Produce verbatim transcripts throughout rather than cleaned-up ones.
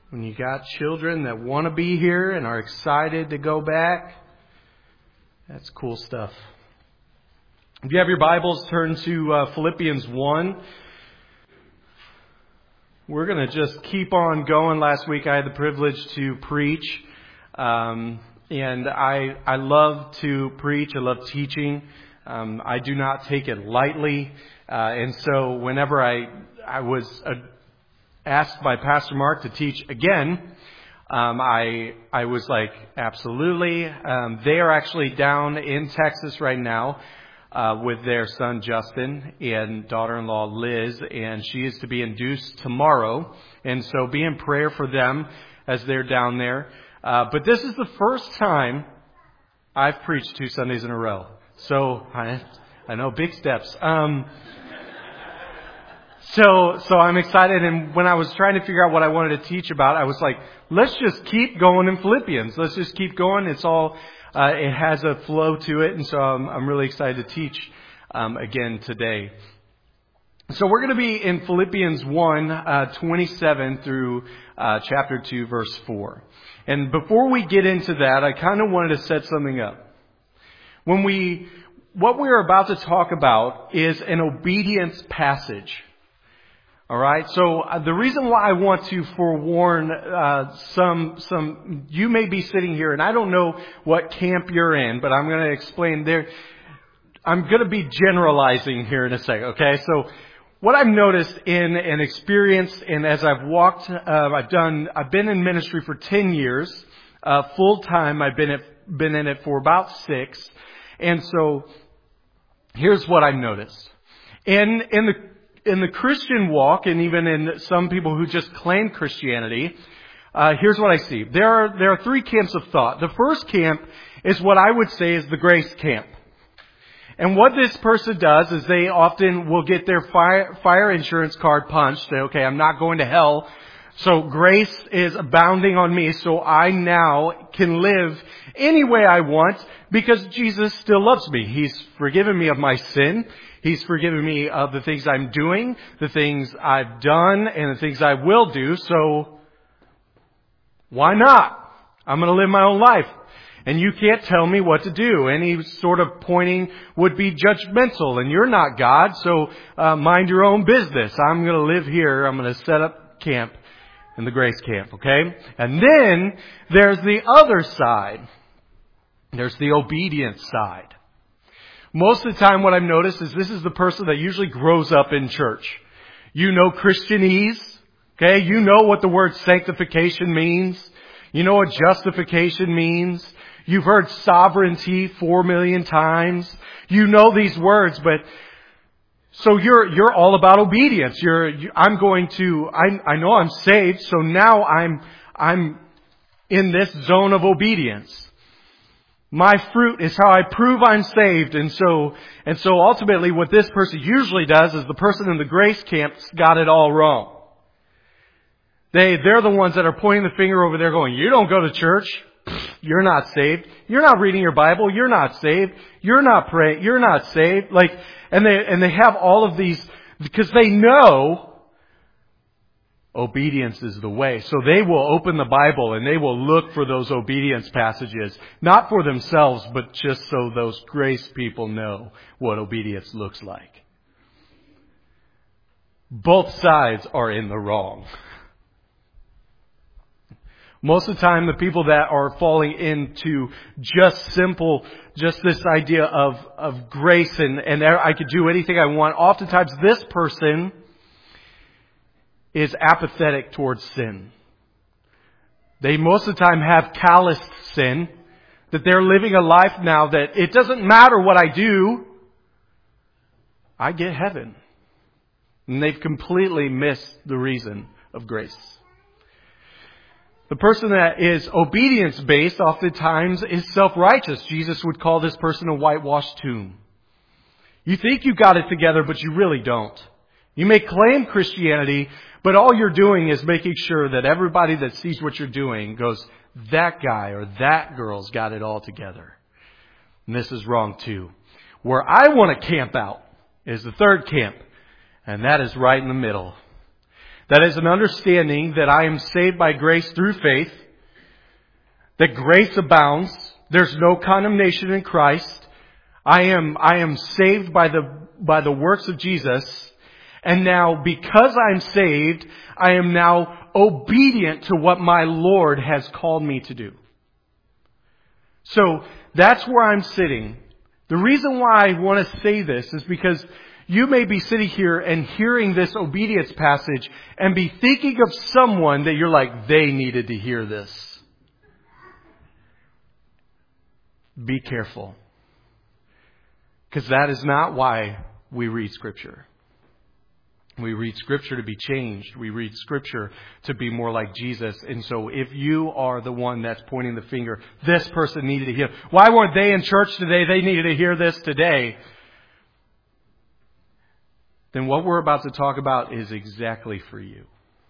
When you got children that want to be here and are excited to go back, that's cool stuff. If you have your Bibles, turn to uh, Philippians one. We're going to just keep on going. Last week I had the privilege to preach. Um, and I I love to preach. I love teaching. Um, I do not take it lightly. Uh, and so whenever I, I was uh, asked by Pastor Mark to teach again, um, I I was like, absolutely. Um, they are actually down in Texas right now uh, with their son Justin and daughter-in-law Liz, and she is to be induced tomorrow. And so be in prayer for them as they're down there. Uh, but this is the first time I've preached two Sundays in a row. So I I know big steps. Um, So, so I'm excited, and when I was trying to figure out what I wanted to teach about, I was like, let's just keep going in Philippians. Let's just keep going. It's all, uh, it has a flow to it, and so I'm, I'm really excited to teach, um, again today. So we're going to be in Philippians one, uh, twenty-seven through, uh, chapter two, verse four. And before we get into that, I kind of wanted to set something up. When we, what we're about to talk about is an obedience passage. All right. So uh, the reason why I want to forewarn uh, some some you may be sitting here, and I don't know what camp you're in, but I'm going to explain there. I'm going to be generalizing here in a second. Okay. So what I've noticed in an experience, and as I've walked, uh, I've done, I've been in ministry for ten years, uh, full time. I've been at, been in it for about six, and so here's what I've noticed in in the In the Christian walk, and even in some people who just claim Christianity, uh, here's what I see. There are there are three camps of thought. The first camp is what I would say is the grace camp. And what this person does is they often will get their fire, fire insurance card punched. Say, okay, I'm not going to hell. So grace is abounding on me, so I now can live any way I want because Jesus still loves me. He's forgiven me of my sin. He's forgiven me of the things I'm doing, the things I've done, and the things I will do. So why not? I'm going to live my own life. And you can't tell me what to do. Any sort of pointing would be judgmental. And you're not God, so uh, mind your own business. I'm going to live here. I'm going to set up camp in the grace camp, okay? And then there's the other side. There's the obedience side. Most of the time what I've noticed is this is the person that usually grows up in church. You know Christianese, okay? You know what the word sanctification means. You know what justification means. You've heard sovereignty four million times. You know these words, but so you're you're all about obedience. You're you, I'm going to I I know I'm saved, so now I'm I'm in this zone of obedience. My fruit is how I prove I'm saved. And so, and so ultimately what this person usually does is the person in the grace camp got it all wrong. They, they're the ones that are pointing the finger over there going, you don't go to church. You're not saved. You're not reading your Bible. You're not saved. You're not praying. You're not saved. Like, and they, and they have all of these because they know obedience is the way. So they will open the Bible and they will look for those obedience passages, not for themselves, but just so those grace people know what obedience looks like. Both sides are in the wrong. Most of the time, the people that are falling into just simple, just this idea of, of grace and, and I could do anything I want, oftentimes this person is apathetic towards sin. They most of the time have calloused sin, that they're living a life now that it doesn't matter what I do, I get heaven. And they've completely missed the reason of grace. The person that is obedience-based oftentimes is self-righteous. Jesus would call this person a whitewashed tomb. You think you got it together, but you really don't. You may claim Christianity, but all you're doing is making sure that everybody that sees what you're doing goes, that guy or that girl's got it all together. And this is wrong too. Where I want to camp out is the third camp, and that is right in the middle. That is an understanding that I am saved by grace through faith, that grace abounds, there's no condemnation in Christ. I am, I am saved by the, by the works of Jesus. And now, because I'm saved, I am now obedient to what my Lord has called me to do. So, that's where I'm sitting. The reason why I want to say this is because you may be sitting here and hearing this obedience passage and be thinking of someone that you're like, they needed to hear this. Be careful. Because that is not why we read Scripture. We read Scripture to be changed. We read Scripture to be more like Jesus. And so if you are the one that's pointing the finger, this person needed to hear. Why weren't they in church today? They needed to hear this today. Then what we're about to talk about is exactly for you.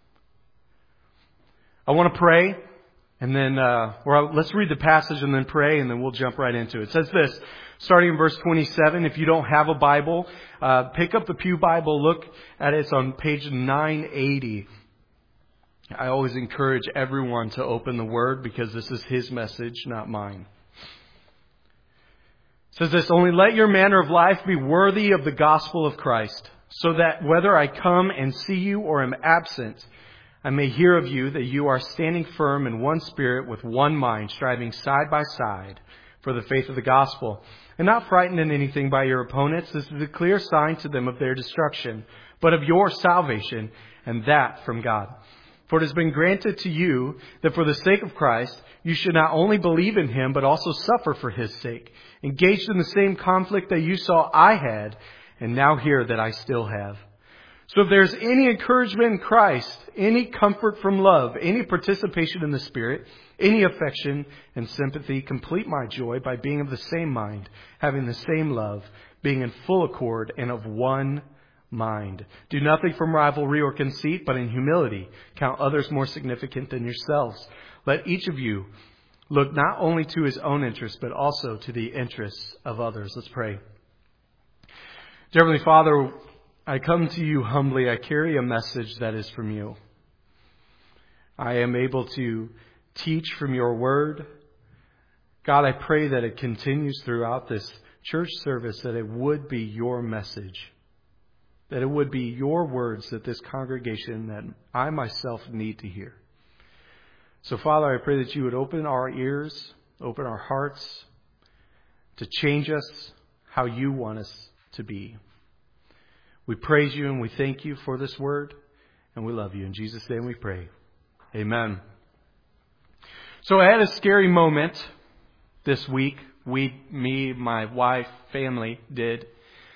I want to pray. And then, uh, well, let's read the passage and then pray, and then we'll jump right into it. It says this, starting in verse twenty-seven. If you don't have a Bible, uh, pick up the Pew Bible, look at it. It's on page nine eighty. I always encourage everyone to open the Word because this is His message, not mine. It says this, only let your manner of life be worthy of the gospel of Christ, so that whether I come and see you or am absent, I may hear of you that you are standing firm in one spirit with one mind, striving side by side for the faith of the gospel, and not frightened in anything by your opponents. This is a clear sign to them of their destruction, but of your salvation, and that from God. For it has been granted to you that for the sake of Christ, you should not only believe in Him, but also suffer for His sake, engaged in the same conflict that you saw I had, and now hear that I still have. So if there's any encouragement in Christ, any comfort from love, any participation in the Spirit, any affection and sympathy, complete my joy by being of the same mind, having the same love, being in full accord and of one mind. Do nothing from rivalry or conceit, but in humility count others more significant than yourselves. Let each of you look not only to his own interests, but also to the interests of others. Let's pray. Dear Heavenly Father, I come to you humbly. I carry a message that is from you. I am able to teach from your word. God, I pray that it continues throughout this church service, that it would be your message, that it would be your words that this congregation, that I myself need to hear. So, Father, I pray that you would open our ears, open our hearts to change us how you want us to be. We praise you and we thank you for this word, and we love you. In Jesus' name we pray. Amen. So I had a scary moment this week. We, me, my wife, family did.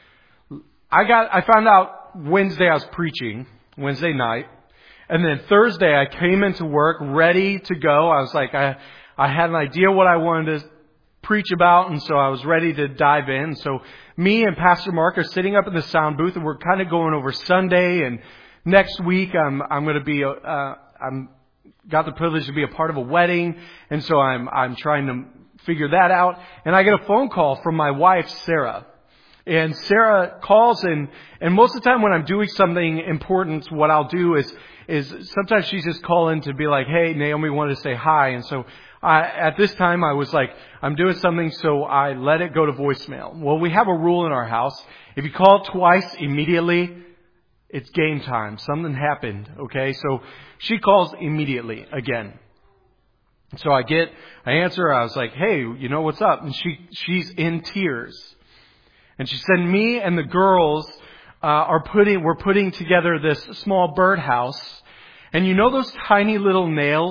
I got, I found out Wednesday I was preaching, Wednesday night. And then Thursday I came into work ready to go. I was like, I, I had an idea what I wanted to preach about, and so I was ready to dive in. So me and Pastor Mark are sitting up in the sound booth, and we're kind of going over Sunday. And next week, I'm I'm going to be uh, I'm got the privilege to be a part of a wedding, and so I'm I'm trying to figure that out. And I get a phone call from my wife, Sarah. And Sarah calls, and and most of the time when I'm doing something important, what I'll do is is sometimes she's just calling to be like, hey, Naomi wanted to say hi, and so. I, at this time, I was like, I'm doing something, so I let it go to voicemail. Well, we have a rule in our house. If you call twice immediately, it's game time. Something happened, okay? So she calls immediately again. So I get, I answer her. I was like, hey, you know what's up? And she she's in tears. And she said, me and the girls uh, are putting, we're putting together this small birdhouse. And you know those tiny little nails?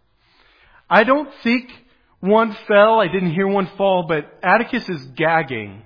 I don't think one fell. I didn't hear one fall, but Atticus is gagging.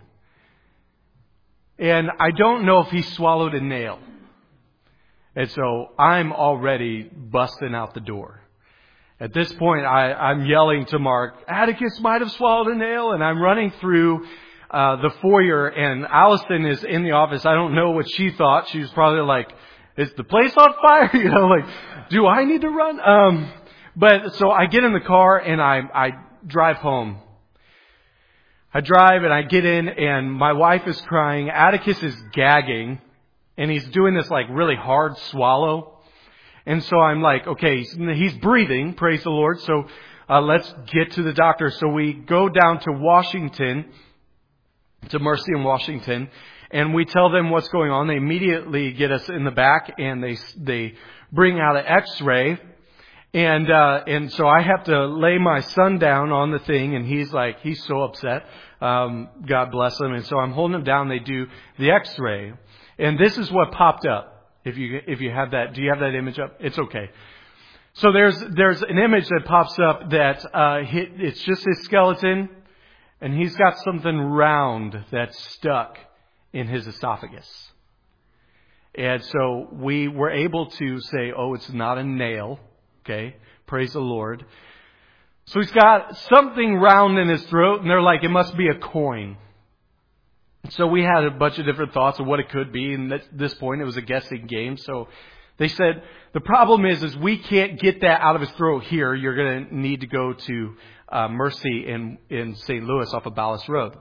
And I don't know if he swallowed a nail. And so I'm already busting out the door. At this point, I, I'm yelling to Mark, Atticus might have swallowed a nail. And I'm running through uh, the foyer, and Allison is in the office. I don't know what she thought. She was probably like, is the place on fire? You know, like, do I need to run? Um... But so I get in the car and I, I drive home. I drive and I get in and my wife is crying. Atticus is gagging and he's doing this like really hard swallow. And so I'm like, okay, he's, he's breathing, praise the Lord. So uh, let's get to the doctor. So we go down to Washington, to Mercy in Washington, and we tell them what's going on. They immediately get us in the back, and they they bring out an X-ray. And uh, and so I have to lay my son down on the thing, and he's like, he's so upset. Um, God bless him. And so I'm holding him down. They do the X-ray, and this is what popped up. If you if you have that, do you have that image up? It's okay. So there's there's an image that pops up that uh, it's just his skeleton, and he's got something round that's stuck in his esophagus. And so we were able to say, oh, it's not a nail. Okay, praise the Lord. So he's got something round in his throat, and they're like, it must be a coin. So we had a bunch of different thoughts of what it could be, and at this point it was a guessing game. So they said, the problem is, is we can't get that out of his throat here. You're going to need to go to uh, Mercy in, in Saint Louis off of Ballas Road.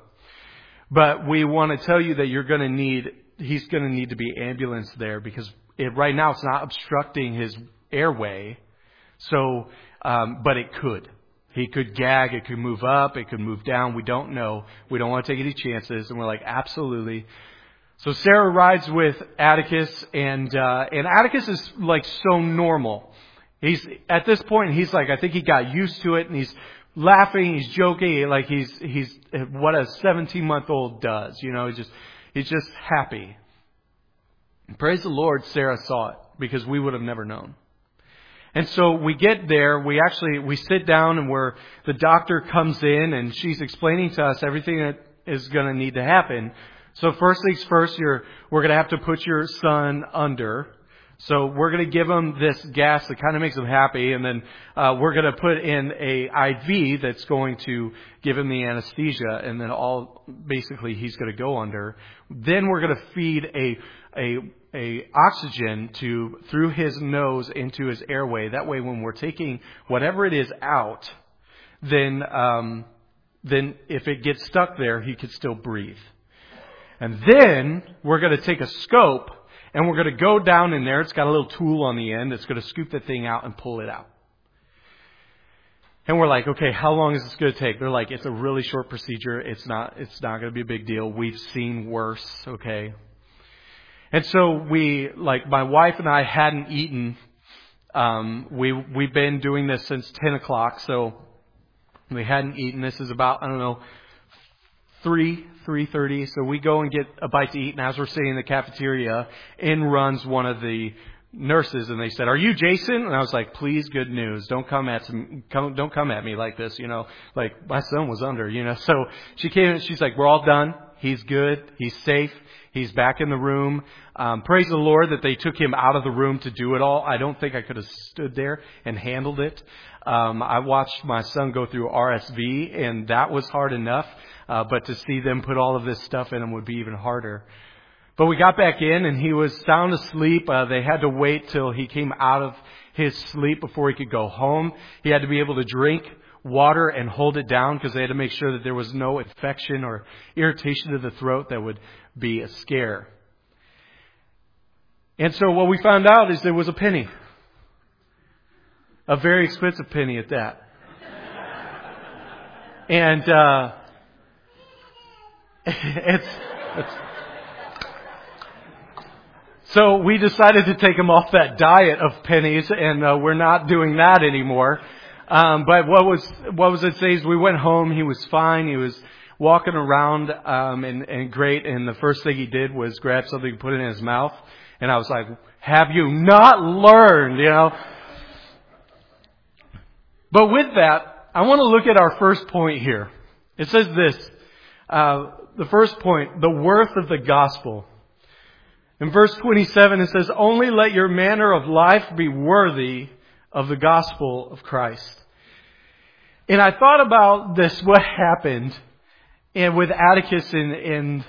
But we want to tell you that you're going to need, he's going to need to be ambulanced there because it, right now it's not obstructing his airway. So, um, but it could. He could gag, it could move up, it could move down. We don't know. We don't want to take any chances. And we're like, absolutely. So Sarah rides with Atticus, and uh, and Atticus is like so normal. He's at this point, he's like, I think he got used to it, and he's laughing, he's joking, like he's he's what a seventeen-month-old does. You know, he's just he's just happy. And praise the Lord, Sarah saw it because we would have never known. And so we get there, we actually, we sit down and where the doctor comes in and she's explaining to us everything that is going to need to happen. So first things first, you're, we're going to have to put your son under. So we're going to give him this gas that kind of makes him happy. And then uh, we're going to put in a I V that's going to give him the anesthesia. And then all, basically he's going to go under. Then we're going to feed a, a, a oxygen to through his nose into his airway. That way, when we're taking whatever it is out, then um, then if it gets stuck there, he could still breathe. And then we're going to take a scope and we're going to go down in there. It's got a little tool on the end that's going to scoop the thing out and pull it out. And we're like, okay, how long is this going to take? They're like, it's a really short procedure. It's not. It's not going to be a big deal. We've seen worse. Okay. And so we, like, my wife and I hadn't eaten. Um, we, we've been doing this since ten o'clock, so we hadn't eaten. This is about, I don't know, three, three thirty. So we go and get a bite to eat, and as we're sitting in the cafeteria, in runs one of the nurses, and they said, "Are you Jason?" And I was like, "Please, good news. Don't come at me, come, don't come at me like this, you know, like my son was under, you know." So she came and she's like, "We're all done. He's good. He's safe. He's back in the room." Um, praise the Lord that they took him out of the room to do it all. I don't think I could have stood there and handled it. Um, I watched my son go through R S V, and that was hard enough. Uh, but to see them put all of this stuff in him would be even harder. But we got back in, and he was sound asleep. Uh, they had to wait till he came out of his sleep before he could go home. He had to be able to drink water and hold it down because they had to make sure that there was no infection or irritation to the throat that would be a scare. And so what we found out is there was a penny. A very expensive penny at that. And uh, it's, it's so we decided to take him off that diet of pennies, and uh, we're not doing that anymore. Um, but what was what was it say is we went home. He was fine. He was walking around um, and, and great. And the first thing he did was grab something and put it in his mouth. And I was like, "Have you not learned?" You know. But with that, I want to look at our first point here. It says this: uh, the first point, the worth of the gospel. In verse twenty-seven, it says, "Only let your manner of life be worthy of the gospel of Christ." And I thought about this, what happened and with Atticus, and, and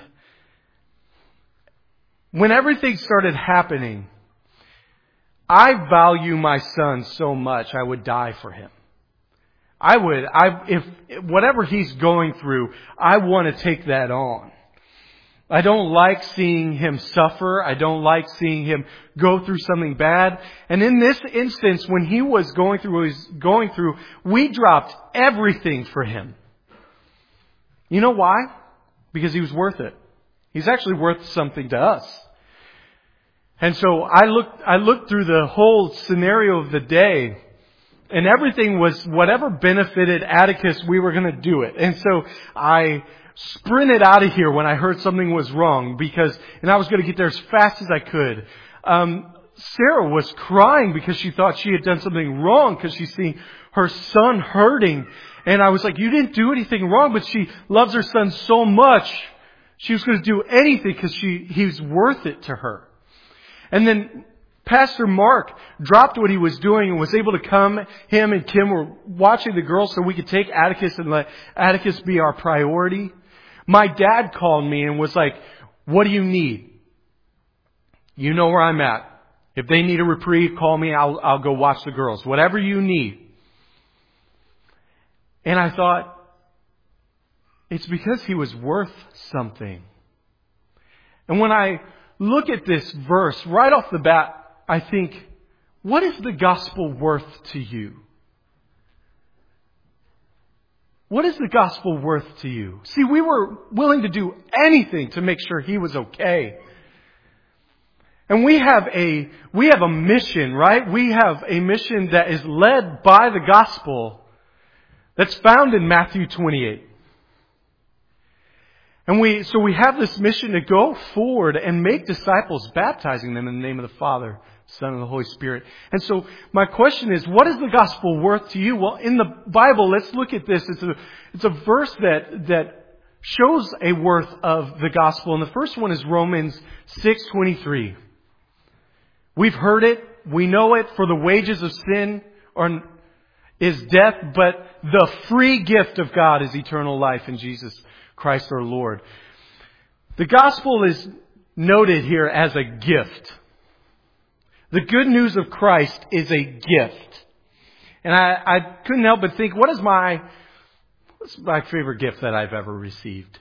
when everything started happening, I value my son so much, I would die for him. I would, I if whatever he's going through, I want to take that on. I don't like seeing him suffer. I don't like seeing him go through something bad. And in this instance, when he was going through what he was going through, we dropped everything for him. You know why? Because he was worth it. He's actually worth something to us. And so I looked, I looked through the whole scenario of the day, and everything was whatever benefited Atticus, we were going to do it. And so I sprinted out of here when I heard something was wrong, because, and I was going to get there as fast as I could. Um, Sarah was crying because she thought she had done something wrong because she's seen her son hurting. And I was like, you didn't do anything wrong, but she loves her son so much. She was going to do anything because she, he's worth it to her. And then Pastor Mark dropped what he was doing and was able to come. Him and Kim were watching the girls so we could take Atticus and let Atticus be our priority. My dad called me and was like, what do you need? You know where I'm at. If they need a reprieve, call me. I'll, I'll go watch the girls. Whatever you need. And I thought, it's because he was worth something. And when I look at this verse, right off the bat, I think, what is the gospel worth to you? What is the gospel worth to you? See, we were willing to do anything to make sure he was okay. And we have a, we have a mission, right? We have a mission that is led by the gospel that's found in Matthew twenty-eight. And we, so we have this mission to go forward and make disciples, baptizing them in the name of the Father, Son, and the Holy Spirit. And so my question is, what is the gospel worth to you? Well, in the Bible, let's look at this. It's a, it's a verse that, that shows a worth of the gospel. And the first one is Romans six twenty-three. We've heard it. We know it. For the wages of sin are, is death, but the free gift of God is eternal life in Jesus Christ our Lord. The gospel is noted here as a gift. The good news of Christ is a gift. And I, I couldn't help but think, what is my, what's my favorite gift that I've ever received?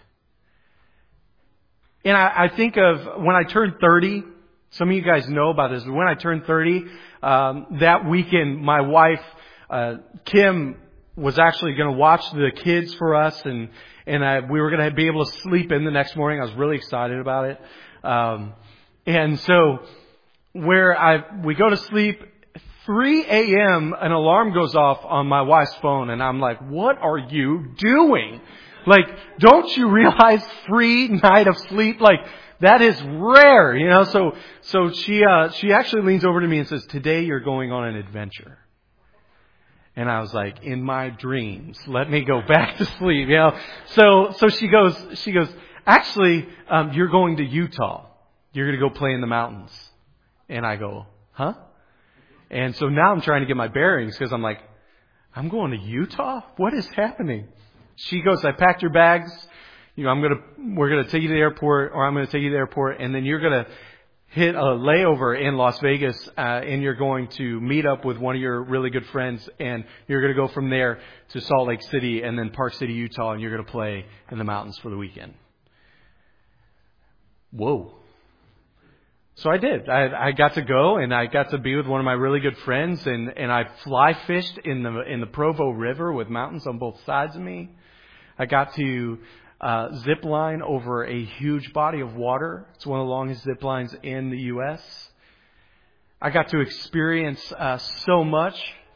And I, I think of when I turned thirty, some of you guys know about this, but when I turned thirty, um, that weekend, my wife, uh, Kim, was actually going to watch the kids for us, and and I, we were going to be able to sleep in the next morning. I was really excited about it. Um, and so where I we go to sleep, three a.m. an alarm goes off on my wife's phone, and I'm like, what are you doing? Like, don't you realize free night of sleep? Like, that is rare, you know? So so she uh, she actually leans over to me and says, today you're going on an adventure. And I was like, in my dreams, let me go back to sleep, you know. So, so she goes, she goes, actually, um, you're going to Utah. You're going to go play in the mountains. And I go, huh? And so now I'm trying to get my bearings because I'm like, I'm going to Utah? What is happening? She goes, I packed your bags. You know, I'm going to, we're going to take you to the airport, or I'm going to take you to the airport, and then you're going to hit a layover in Las Vegas, uh, and you're going to meet up with one of your really good friends, and you're going to go from there to Salt Lake City and then Park City, Utah, and you're going to play in the mountains for the weekend. Whoa. So I did. I, I got to go, and I got to be with one of my really good friends, and, and I fly fished in the in the Provo River with mountains on both sides of me. I got to Uh, zip line over a huge body of water. It's one of the longest zip lines in the U S. I got to experience uh, so much.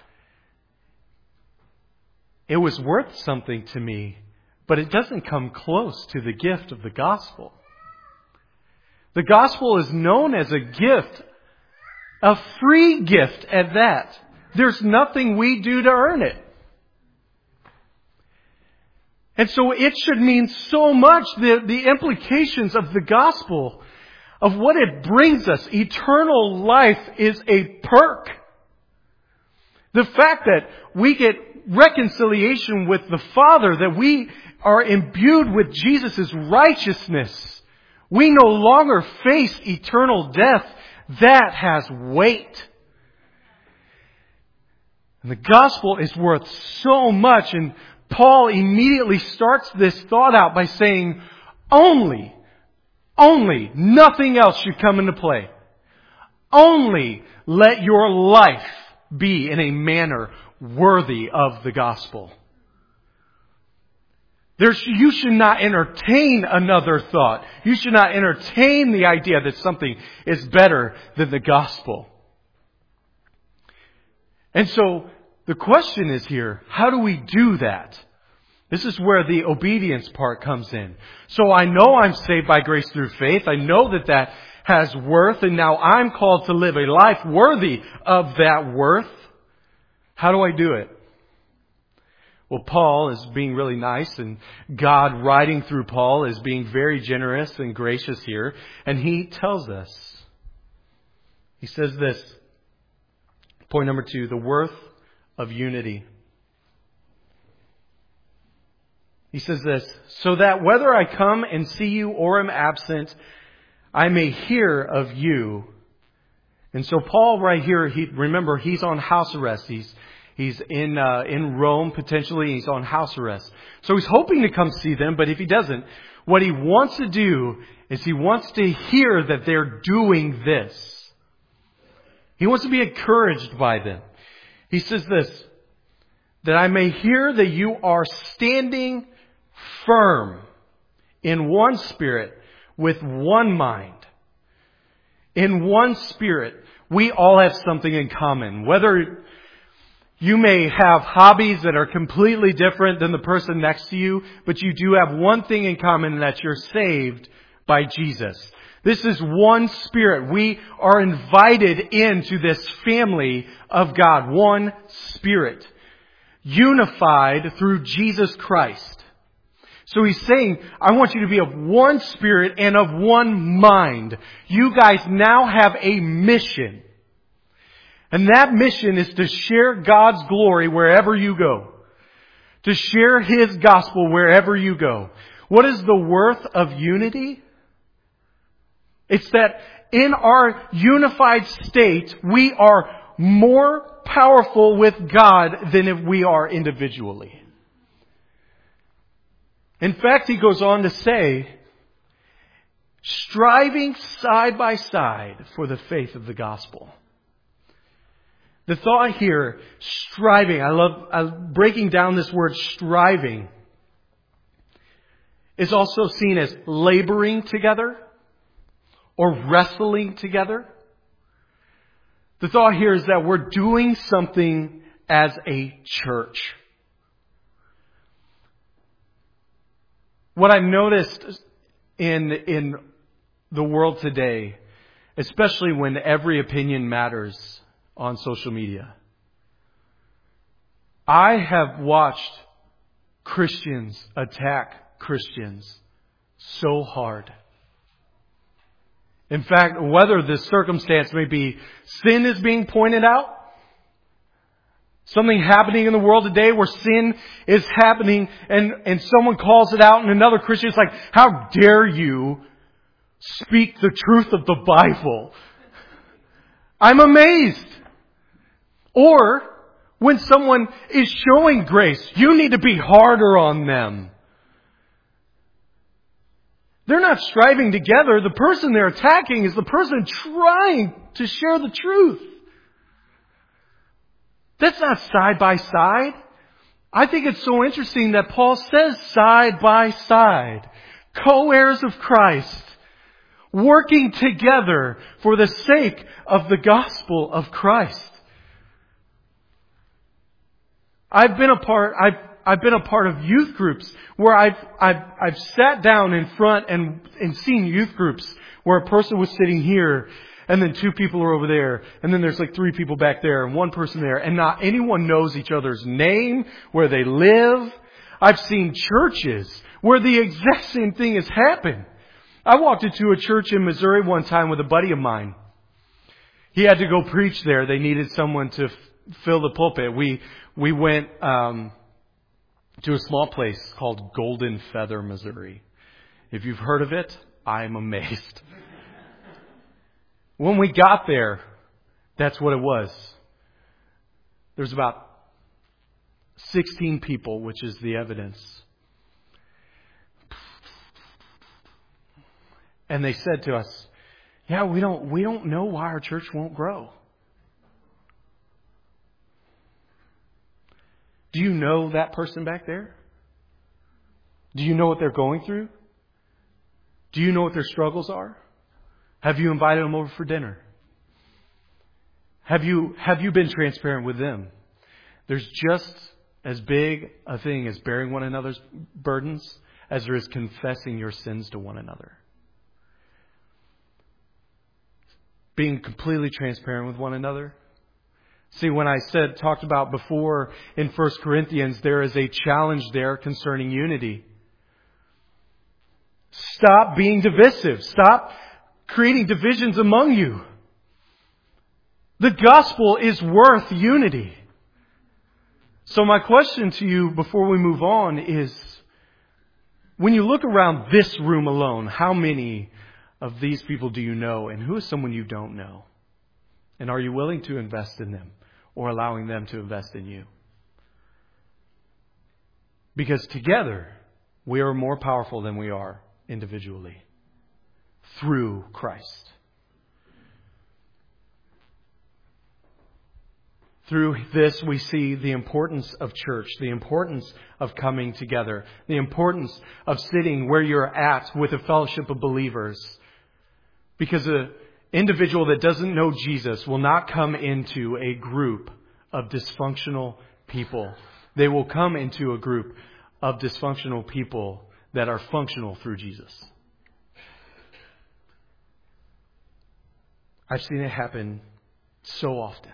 It was worth something to me, but it doesn't come close to the gift of the gospel. The gospel is known as a gift, a free gift at that. There's nothing we do to earn it. And so it should mean so much, the, the implications of the gospel, of what it brings us. Eternal life is a perk. The fact that we get reconciliation with the Father, that we are imbued with Jesus' righteousness. We no longer face eternal death. That has weight. And the gospel is worth so much. And Paul immediately starts this thought out by saying, only Only, nothing else should come into play. Only let your life be in a manner worthy of the gospel. There's, you should not entertain another thought. You should not entertain the idea that something is better than the gospel. And so the question is here, how do we do that? This is where the obedience part comes in. So I know I'm saved by grace through faith. I know that that has worth, and now I'm called to live a life worthy of that worth. How do I do it? Well, Paul is being really nice, and God writing through Paul is being very generous and gracious here. And he tells us, he says this, point number two, the worth of unity. He says this, so that whether I come and see you or am absent, I may hear of you. And so Paul right here, he, remember, he's on house arrest. He's He's in uh, in Rome, potentially. He's on house arrest. So he's hoping to come see them, but if he doesn't, what he wants to do is he wants to hear that they're doing this. He wants to be encouraged by them. He says this, that I may hear that you are standing firm in one spirit, with one mind. In one spirit, we all have something in common. Whether you may have hobbies that are completely different than the person next to you, but you do have one thing in common, and that you're saved by Jesus. This is one spirit. We are invited into this family of God. One spirit. Unified through Jesus Christ. So he's saying, I want you to be of one spirit and of one mind. You guys now have a mission. And that mission is to share God's glory wherever you go. To share His gospel wherever you go. What is the worth of unity? It's that in our unified state, we are more powerful with God than if we are individually. In fact, he goes on to say, striving side by side for the faith of the gospel. The thought here, striving, I love uh, breaking down this word striving, is also seen as laboring together or wrestling together. The thought here is that we're doing something as a church. What I've noticed in, in the world today, especially when every opinion matters on social media, I have watched Christians attack Christians so hard. In fact, whether the circumstance may be sin is being pointed out, something happening in the world today where sin is happening, and, and someone calls it out, and another Christian is like, how dare you speak the truth of the Bible? I'm amazed. Or when someone is showing grace, you need to be harder on them. They're not striving together. The person they're attacking is the person trying to share the truth. That's not side by side. I think it's so interesting that Paul says side by side. Co-heirs of Christ. Working together for the sake of the gospel of Christ. I've been a part, I've, I've been a part of youth groups where I've, I've, I've sat down in front and, and seen youth groups where a person was sitting here and then two people are over there and then there's like three people back there and one person there, and not anyone knows each other's name, where they live. I've seen churches where the exact same thing has happened. I walked into a church in Missouri one time with a buddy of mine. He had to go preach there. They needed someone to f- fill the pulpit. We we went um, to a small place called Golden Feather, Missouri. If you've heard of it, I'm amazed. When we got there, that's what it was. There's about sixteen people, which is the evidence. And they said to us, yeah, we don't, we don't know why our church won't grow. Do you know that person back there? Do you know what they're going through? Do you know what their struggles are? Have you invited them over for dinner? Have you, have you been transparent with them? There's just as big a thing as bearing one another's burdens as there is confessing your sins to one another. Being completely transparent with one another. See, when I said, talked about before in First Corinthians, there is a challenge there concerning unity. Stop being divisive. Stop creating divisions among you. The gospel is worth unity. So my question to you before we move on is, when you look around this room alone, how many of these people do you know, and who is someone you don't know? And are you willing to invest in them or allowing them to invest in you? Because together we are more powerful than we are individually through Christ. Through this, we see the importance of church, the importance of coming together, the importance of sitting where you're at with a fellowship of believers. Because an individual that doesn't know Jesus will not come into a group of dysfunctional people. They will come into a group of dysfunctional people that are functional through Jesus. I've seen it happen so often.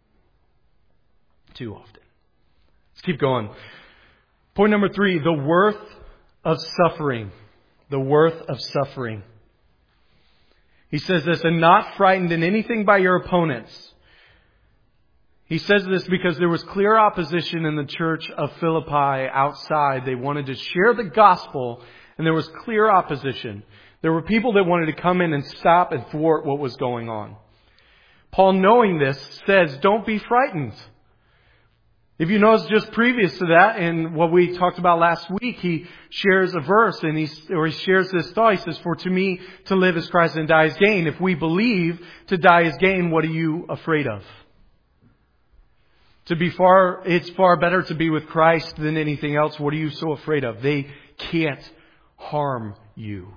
Too often. Let's keep going. Point number three, the worth of suffering. The worth of suffering. He says this, and not frightened in anything by your opponents. He says this because there was clear opposition in the church of Philippi outside. They wanted to share the gospel, and there was clear opposition. There were people that wanted to come in and stop and thwart what was going on. Paul, knowing this, says, don't be frightened. If you notice just previous to that, in what we talked about last week, he shares a verse and he, or he shares this thought. He says, for to me to live is Christ and die is gain. If we believe to die is gain, what are you afraid of? To be far, it's far better to be with Christ than anything else. What are you so afraid of? They can't harm you.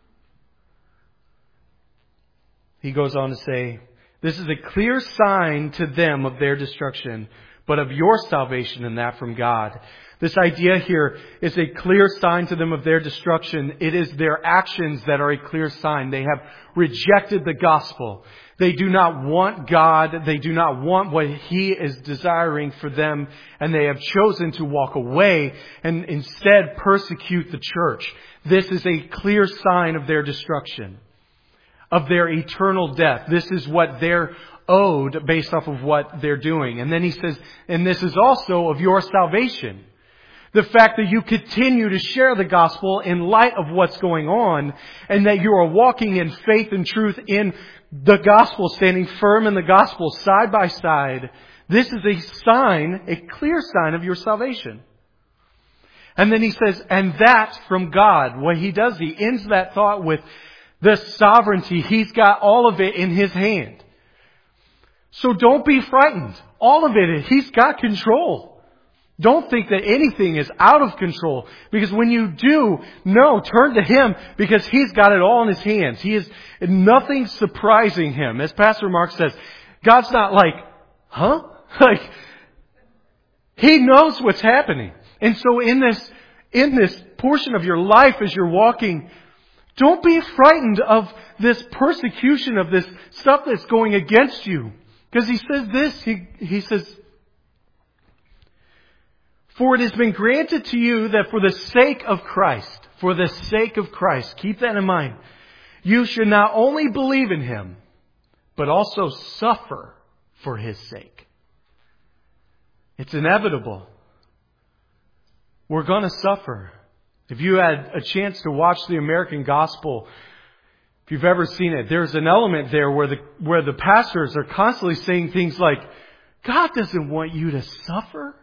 He goes on to say, this is a clear sign to them of their destruction, but of your salvation, and that from God. This idea here is a clear sign to them of their destruction. It is their actions that are a clear sign. They have rejected the gospel. They do not want God. They do not want what He is desiring for them. And they have chosen to walk away and instead persecute the church. This is a clear sign of their destruction, of their eternal death. This is what they're owed based off of what they're doing. And then he says, and this is also of your salvation. The fact that you continue to share the gospel in light of what's going on, and that you are walking in faith and truth in the gospel, standing firm in the gospel side by side. This is a sign, a clear sign of your salvation. And then he says, and that from God. What he does, he ends that thought with the sovereignty. He's got all of it in His hand. So don't be frightened. All of it, He's got control. Don't think that anything is out of control. Because when you do, no, turn to Him, because He's got it all in His hands. He is nothing surprising Him. As Pastor Mark says, God's not like, huh? Like, He knows what's happening. And so in this, in this portion of your life as you're walking, don't be frightened of this persecution, of this stuff that's going against you. Because he says this, he, he says, for it has been granted to you that for the sake of Christ, for the sake of Christ, keep that in mind, you should not only believe in Him, but also suffer for His sake. It's inevitable. We're going to suffer. If you had a chance to watch the American Gospel, if you've ever seen it, there's an element there where the where the pastors are constantly saying things like, God doesn't want you to suffer.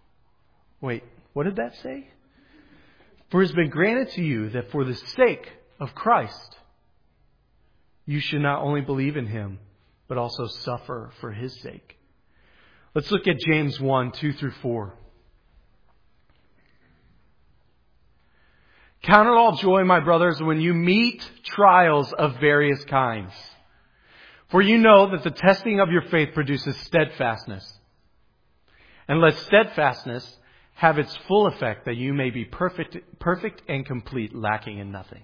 Wait, what did that say? For it has been granted to you that for the sake of Christ. You should not only believe in Him, but also suffer for His sake. Let's look at James one, two through four. Count it all joy, my brothers, when you meet trials of various kinds. For you know that the testing of your faith produces steadfastness. And let steadfastness have its full effect, that you may be perfect, perfect and complete, lacking in nothing.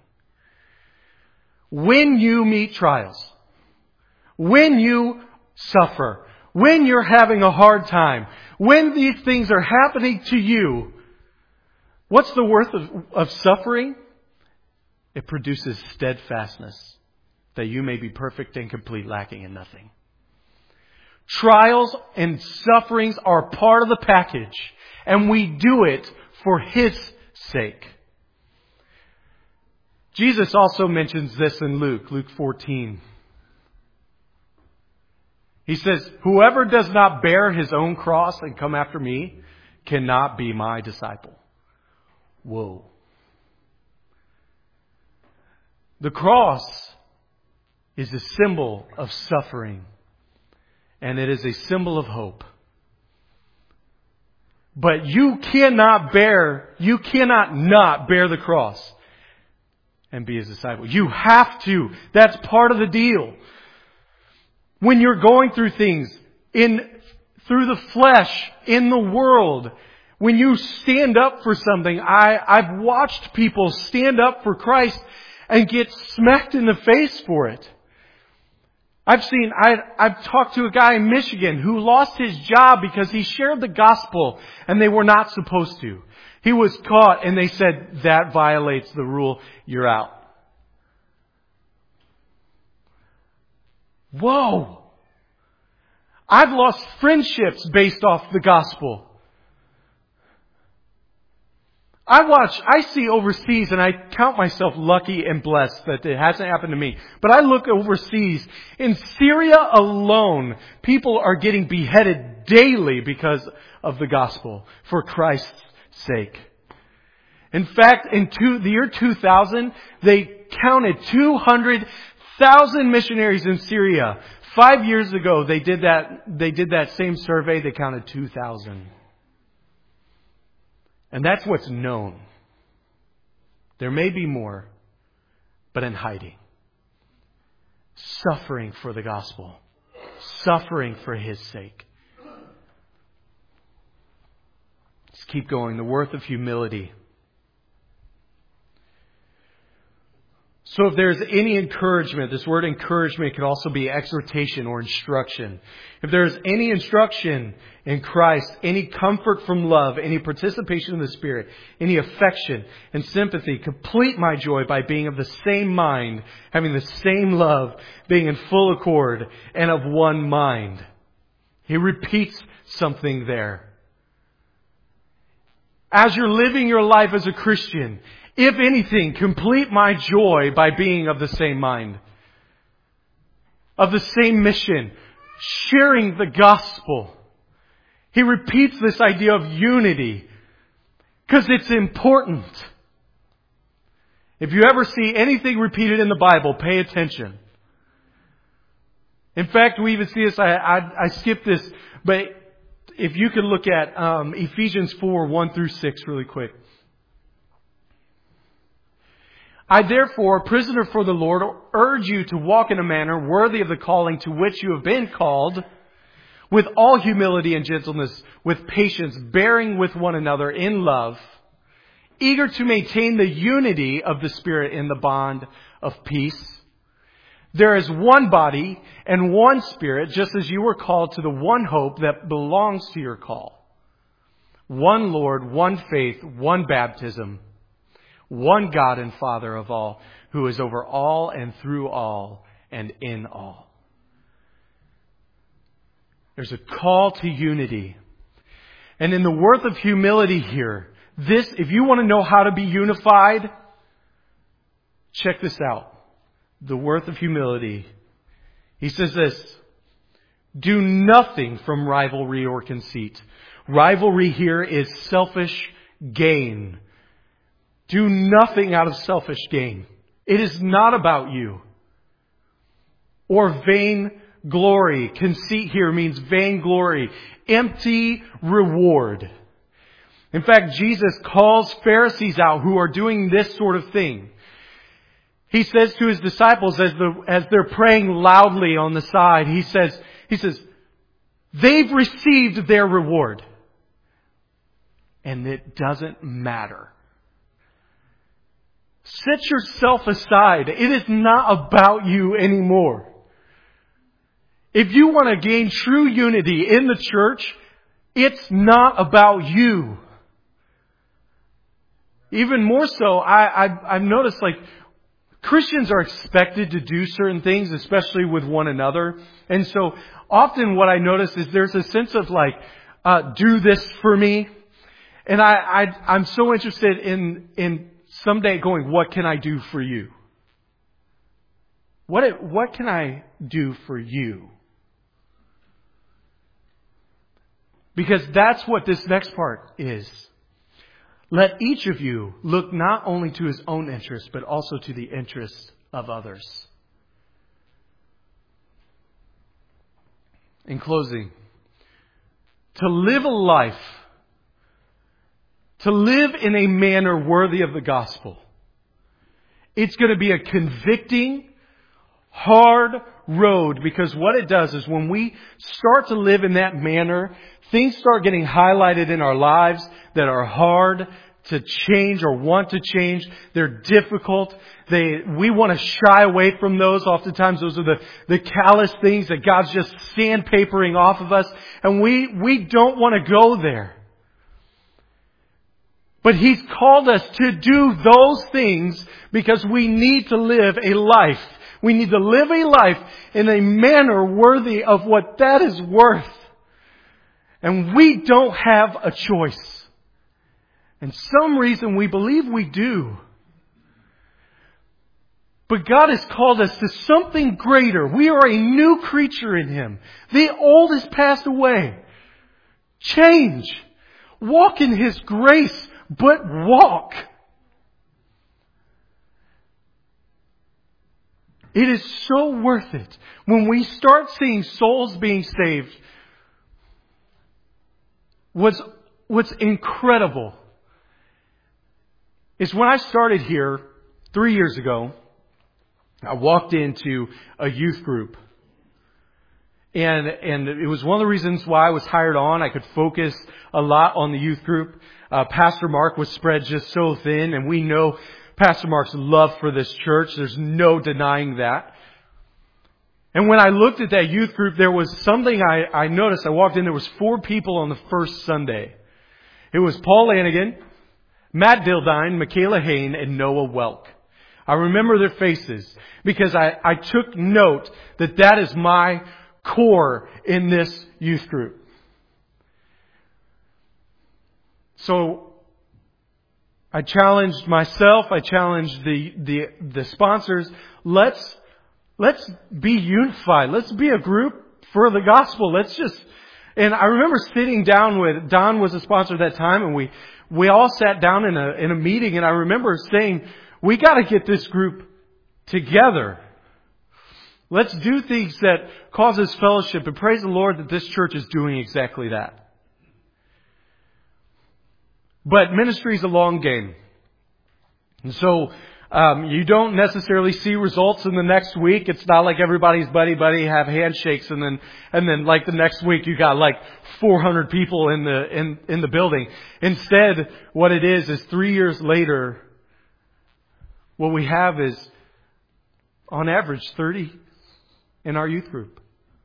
When you meet trials, when you suffer, when you're having a hard time, when these things are happening to you, what's the worth of, of suffering? It produces steadfastness, that you may be perfect and complete, lacking in nothing. Trials and sufferings are part of the package, and we do it for His sake. Jesus also mentions this in Luke, Luke fourteen. He says, whoever does not bear his own cross and come after me cannot be my disciple. Whoa. The cross is a symbol of suffering, and it is a symbol of hope. But you cannot bear, you cannot not bear the cross and be His disciple. You have to. That's part of the deal. When you're going through things in, through the flesh, in the world, when you stand up for something, I, I've watched people stand up for Christ and get smacked in the face for it. I've seen, I, I've talked to a guy in Michigan who lost his job because he shared the gospel and they were not supposed to. He was caught and they said, that violates the rule, you're out. Whoa! I've lost friendships based off the gospel. I watch, I see overseas, and I count myself lucky and blessed that it hasn't happened to me. But I look overseas. In Syria alone, people are getting beheaded daily because of the gospel, for Christ's sake. In fact, in two, the year two thousand, they counted two hundred thousand missionaries in Syria. Five years ago, they did that, they did that same survey, they counted two thousand. And that's what's known. There may be more, but in hiding. Suffering for the gospel. Suffering for His sake. Let's keep going. The worth of humility. So if there's any encouragement, this word encouragement could also be exhortation or instruction. If there's any instruction in Christ, any comfort from love, any participation in the Spirit, any affection and sympathy, complete my joy by being of the same mind, having the same love, being in full accord and of one mind. He repeats something there. As you're living your life as a Christian, if anything, complete my joy by being of the same mind, of the same mission, sharing the gospel. He repeats this idea of unity because it's important. If you ever see anything repeated in the Bible, pay attention. In fact, we even see this, I, I, I skipped this, but if you could look at um, Ephesians four, one through six really quick. I therefore, a prisoner for the Lord, urge you to walk in a manner worthy of the calling to which you have been called, with all humility and gentleness, with patience, bearing with one another in love, eager to maintain the unity of the Spirit in the bond of peace. There is one body and one Spirit, just as you were called to the one hope that belongs to your call. One Lord, one faith, one baptism, one God and Father of all, who is over all and through all and in all. There's a call to unity. And in the worth of humility here, this, if you want to know how to be unified, check this out. The worth of humility. He says this, do nothing from rivalry or conceit. Rivalry here is selfish gain. Do nothing out of selfish gain. It is not about you. Or vain glory. Conceit here means vain glory. Empty reward. In fact, Jesus calls Pharisees out who are doing this sort of thing. He says to His disciples as the as they're praying loudly on the side, He says, He says, they've received their reward. And it doesn't matter. Set yourself aside. It is not about you anymore. If you want to gain true unity in the church, it's not about you. Even more so, I, I, I've noticed like Christians are expected to do certain things, especially with one another. And so often what I notice is there's a sense of like, uh, do this for me. And I, I, I'm so interested in, in someday going, what can I do for you? What, what can I do for you? Because that's what this next part is. Let each of you look not only to his own interests, but also to the interests of others. In closing, to live a life, to live in a manner worthy of the gospel, it's going to be a convicting, hard road, because what it does is when we start to live in that manner, things start getting highlighted in our lives that are hard to change or want to change. They're difficult. They, we want to shy away from those. Oftentimes those are the, the callous things that God's just sandpapering off of us. And we, we don't want to go there. But He's called us to do those things because we need to live a life. We need to live a life in a manner worthy of what that is worth. And we don't have a choice. And some reason we believe we do. But God has called us to something greater. We are a new creature in Him. The old has passed away. Change. Walk in His grace, but walk. It is so worth it. When we start seeing souls being saved, what's, what's incredible is when I started here three years ago, I walked into a youth group. And, and it was one of the reasons why I was hired on. I could focus a lot on the youth group. Uh, Pastor Mark was spread just so thin, and we know Pastor Mark's love for this church. There's no denying that. And when I looked at that youth group, there was something I, I noticed. I walked in, there was four people on the first Sunday. It was Paul Lanigan, Matt Dildine, Michaela Hain, and Noah Welk. I remember their faces because I, I took note that that is my core in this youth group. So I challenged myself, I challenged the, the, the sponsors, let's, let's be unified. Let's be a group for the gospel. Let's just, and I remember sitting down with, Don was a sponsor at that time, and we, we all sat down in a, in a meeting, and I remember saying, we gotta get this group together. Let's do things that causes fellowship, and praise the Lord that this church is doing exactly that. But ministry is a long game. And so, um, you don't necessarily see results in the next week. It's not like everybody's buddy-buddy have handshakes and then, and then like the next week you got like four hundred people in the, in, in the building. Instead, what it is, is three years later, what we have is, on average, thirty in our youth group.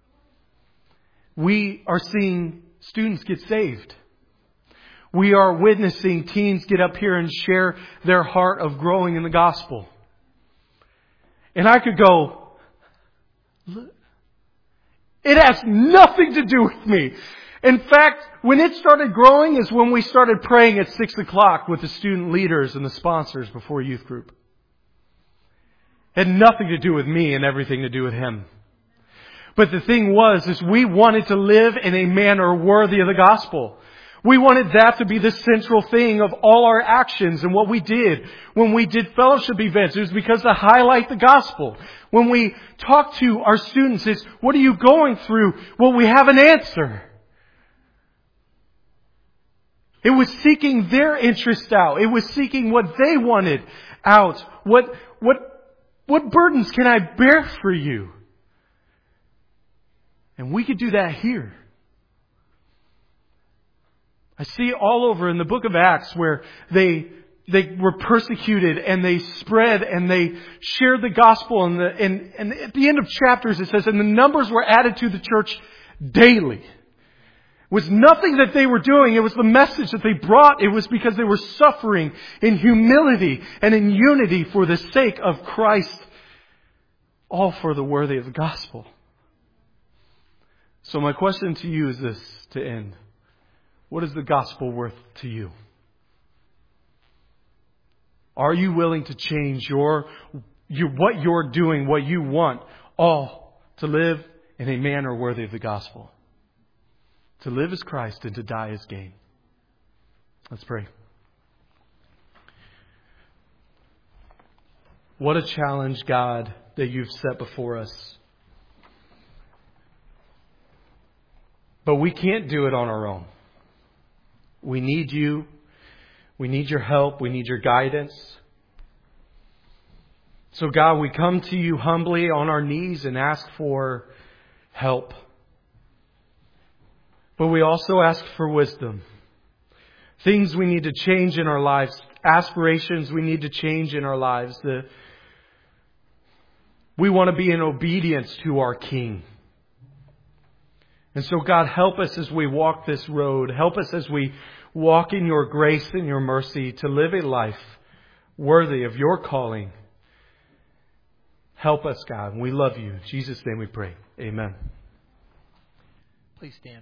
We are seeing students get saved. We are witnessing teens get up here and share their heart of growing in the gospel. And I could go, it has nothing to do with me. In fact, when it started growing is when we started praying at six o'clock with the student leaders and the sponsors before youth group. It had nothing to do with me and everything to do with Him. But the thing was, is we wanted to live in a manner worthy of the gospel. We wanted that to be the central thing of all our actions and what we did. When we did fellowship events, it was because to highlight the gospel. When we talk to our students, it's, what are you going through? Well, we have an answer. It was seeking their interest out. It was seeking what they wanted out. What, what, what burdens can I bear for you? And we could do that here. I see all over in the book of Acts where they they were persecuted and they spread and they shared the gospel. And, the, and, and at the end of chapters it says, and the numbers were added to the church daily. It was nothing that they were doing. It was the message that they brought. It was because they were suffering in humility and in unity for the sake of Christ. All for the worthy of the gospel. So my question to you is this to end. What is the gospel worth to you? Are you willing to change your, your what you're doing, what you want, all to live in a manner worthy of the gospel? To live as Christ and to die as gain. Let's pray. What a challenge, God, that you've set before us. But we can't do it on our own. We need you. We need your help. We need your guidance. So God, we come to you humbly on our knees and ask for help. But we also ask for wisdom. Things we need to change in our lives. Aspirations we need to change in our lives. The, we want to be in obedience to our King. And so God, help us as we walk this road. Help us as we walk in your grace and your mercy to live a life worthy of your calling. Help us, God. We love you. In Jesus' name we pray. Amen. Please stand.